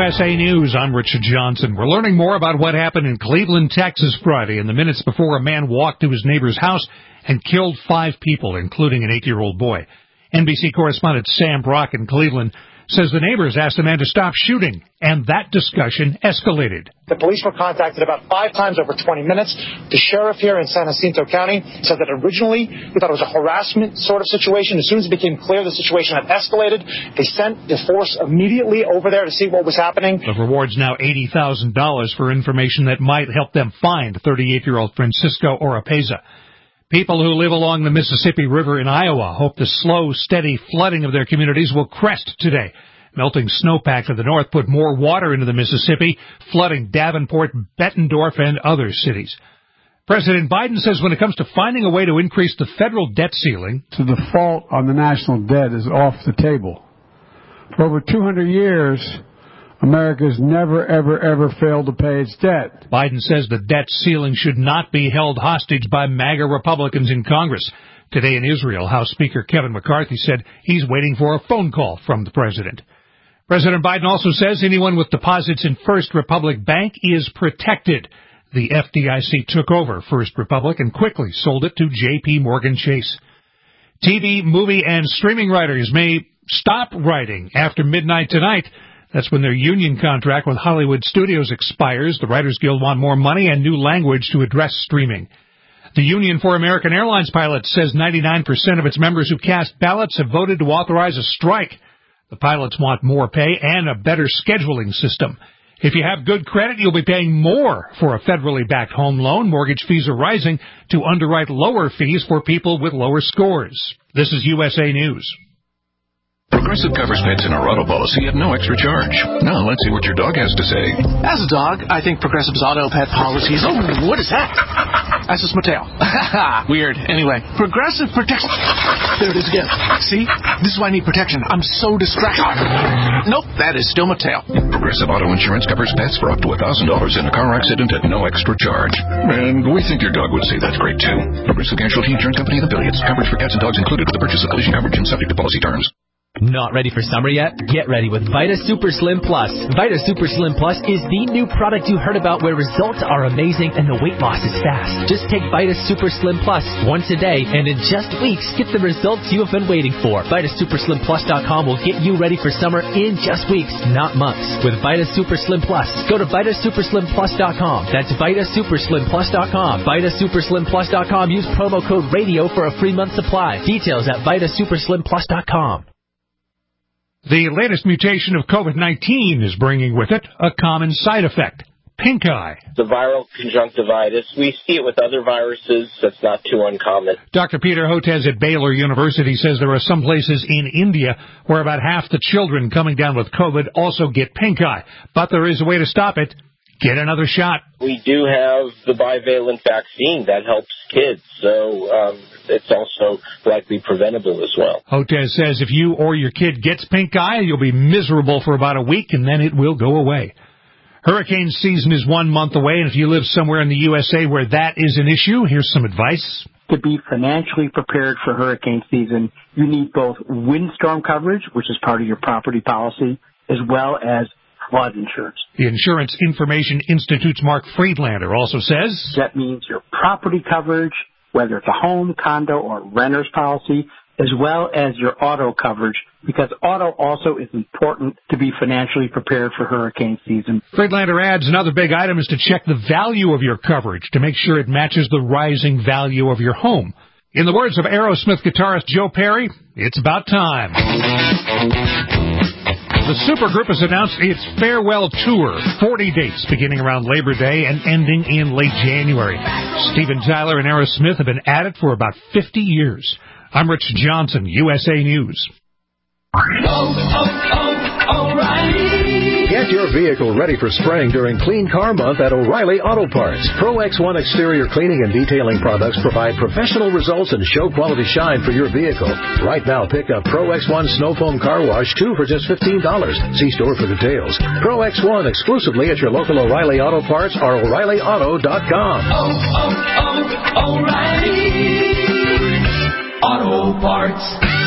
USA News, I'm Richard Johnson. We're learning more about what happened in Cleveland, Texas Friday in the minutes before a man walked to his neighbor's house and killed 5 people, including an 8-year-old boy. NBC correspondent Sam Brock in Cleveland says the neighbors asked the man to stop shooting, and that discussion escalated. The police were contacted about 5 times over 20 minutes. The sheriff here in San Jacinto County said that originally we thought it was a harassment sort of situation. As soon as it became clear the situation had escalated, they sent the force immediately over there to see what was happening. The reward's now $80,000 for information that might help them find 38-year-old Francisco Oropeza. People who live along the Mississippi River in Iowa hope the slow, steady flooding of their communities will crest today. Melting snowpack to the north put more water into the Mississippi, flooding Davenport, Bettendorf, and other cities. President Biden says when it comes to finding a way to increase the federal debt ceiling, the default on the national debt is off the table. For over 200 years, America's never, ever, ever failed to pay its debt. Biden says the debt ceiling should not be held hostage by MAGA Republicans in Congress. Today in Israel, House Speaker Kevin McCarthy said he's waiting for a phone call from the president. President Biden also says anyone with deposits in First Republic Bank is protected. The FDIC took over First Republic and quickly sold it to J.P. Morgan Chase. TV, movie, and streaming writers may stop writing after midnight tonight. That's when their union contract with Hollywood Studios expires. The Writers Guild want more money and new language to address streaming. The Union for American Airlines Pilots says 99% of its members who cast ballots have voted to authorize a strike. The pilots want more pay and a better scheduling system. If you have good credit, you'll be paying more for a federally backed home loan. Mortgage fees are rising to underwrite lower fees for people with lower scores. This is USA News. Progressive covers pets in our auto policy at no extra charge. Now, let's see what your dog has to say. As a dog, I think Progressive's auto pet policies... Oh, what is that? That's just Mateo. Weird. Anyway, Progressive protects... There it is again. See? This is why I need protection. I'm so distracted. Nope, that is still Mateo. Progressive Auto Insurance covers pets for up to $1,000 in a car accident at no extra charge. And we think your dog would say that's great, too. Progressive Casualty Insurance Company and affiliates. Coverage for cats and dogs included with the purchase of collision coverage and subject to policy terms. Not ready for summer yet? Get ready with Vita Super Slim Plus. Vita Super Slim Plus is the new product you heard about where results are amazing and the weight loss is fast. Just take Vita Super Slim Plus once a day and in just weeks get the results you have been waiting for. VitaSuperSlimPlus.com will get you ready for summer in just weeks, not months. With Vita Super Slim Plus, go to VitaSuperSlimPlus.com. That's VitaSuperSlimPlus.com. VitaSuperSlimPlus.com. Use promo code RADIO for a free month supply. Details at VitaSuperSlimPlus.com. The latest mutation of COVID-19 is bringing with it a common side effect, pink eye. The viral conjunctivitis, we see it with other viruses. That's not too uncommon. Dr. Peter Hotez at Baylor University says there are some places in India where about half the children coming down with COVID also get pink eye. But there is a way to stop it. Get another shot. We do have the bivalent vaccine that helps kids, so it's also likely preventable as well. Hotez says if you or your kid gets pink eye, you'll be miserable for about a week, and then it will go away. Hurricane season is 1 month away, and if you live somewhere in the USA where that is an issue, here's some advice. To be financially prepared for hurricane season, you need both windstorm coverage, which is part of your property policy, as well as flood insurance. The Insurance Information Institute's Mark Friedlander also says that means your property coverage, whether it's a home, condo, or renter's policy, as well as your auto coverage, because auto also is important to be financially prepared for hurricane season. Friedlander adds another big item is to check the value of your coverage to make sure it matches the rising value of your home. In the words of Aerosmith guitarist Joe Perry, it's about time. The supergroup has announced its farewell tour, 40 dates beginning around Labor Day and ending in late January. Steven Tyler and Aerosmith have been at it for about 50 years. I'm Rich Johnson, USA News. Get your vehicle ready for spring during Clean Car Month at O'Reilly Auto Parts. Pro X1 exterior cleaning and detailing products provide professional results and show quality shine for your vehicle. Right now, pick up Pro X1 Snow Foam Car Wash 2 for just $15. See store for details. Pro X1 exclusively at your local O'Reilly Auto Parts or O'ReillyAuto.com. O'Reilly Auto Parts.